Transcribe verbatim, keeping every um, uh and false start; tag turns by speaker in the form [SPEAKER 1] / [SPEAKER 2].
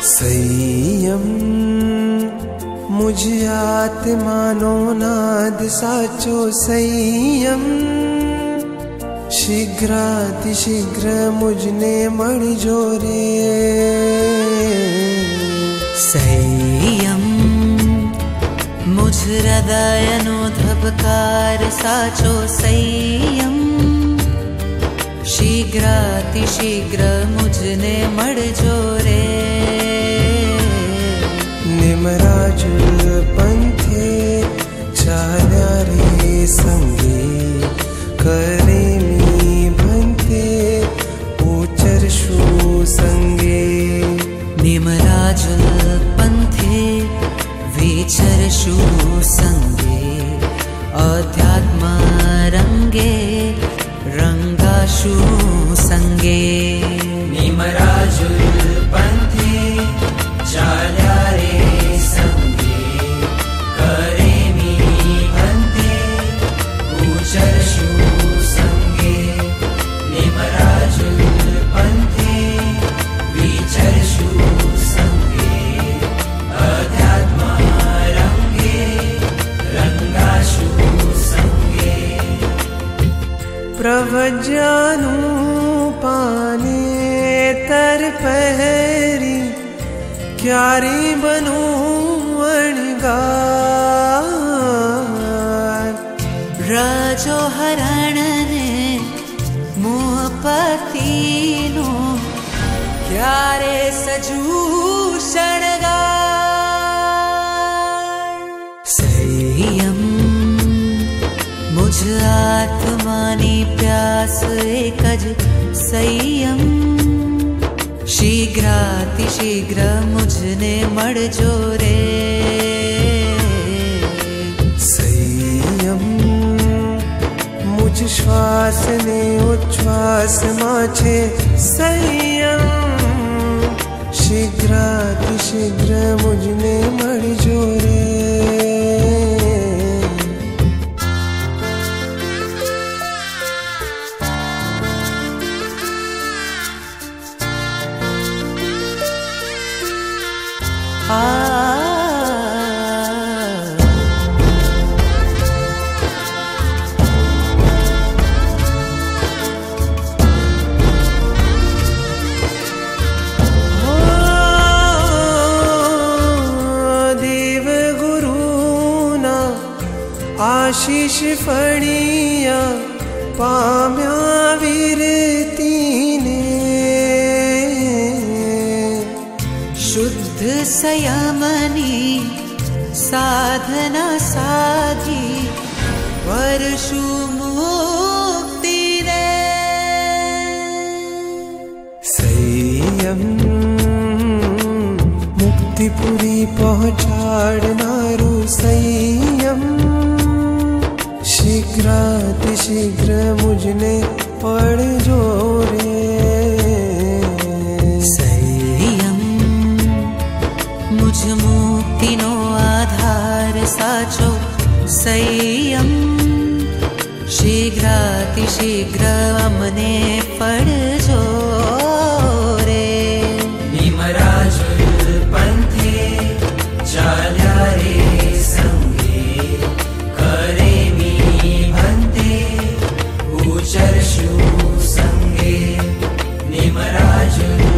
[SPEAKER 1] संयम मुझ आत्मानो नाद साचो संयम शीघ्रातिशीघ्र मुझने मळजो रे।
[SPEAKER 2] संयम मुझ हृदयनो धबकार साचो संयम शीघ्रातिशीघ्र मुझने मळजो रे।
[SPEAKER 1] निमराजुल पंथे चाल्या रे संगे करे मी भंते उचरशु संगे।
[SPEAKER 2] निमराजुल पंथे विचरशु संगे अध्यात्म रंगे रंगाशु संगे।
[SPEAKER 3] निमराजुल पंथे चाल्या रे संगे करे मी भंते उचरशु संगे। निमराजुल पंथे विचरशु संगे अध्यात्म रंगे रंगाशु संगे।
[SPEAKER 1] प्रभजानु पाने तर पहरी क्यारी बनू अणगार।
[SPEAKER 2] राजो हरण ने मोहपतिनो क्यारे सजू शणगार। संयम मुझ आत्मानी प्यास एकज संयम शीघ्रातिशीघ्र मुझने मळजो रे।
[SPEAKER 1] संयम मुझ श्वास ने उच्छ्वास माछे संयम शीघ्रातिशीघ्र मुझने मळजो रे। आशीष फणिया पाम्या वीरती ने
[SPEAKER 2] शुद्ध संयमनी साधना साधी वर्षु मुक्ति ने।
[SPEAKER 1] संयम मुक्तिपुरी पहुंचाड़नारू संयम शीघ्रातिशीघ्र मुझने पळजो रे।
[SPEAKER 2] संयम मुझ मुक्तिनो आधार साचो संयम शीघ्रातिशीघ्र अमने पळजो रे।
[SPEAKER 3] निमराजुल पंथे चाल्या रे संगे करे मी भंते उचरशु संगे। निमराजुल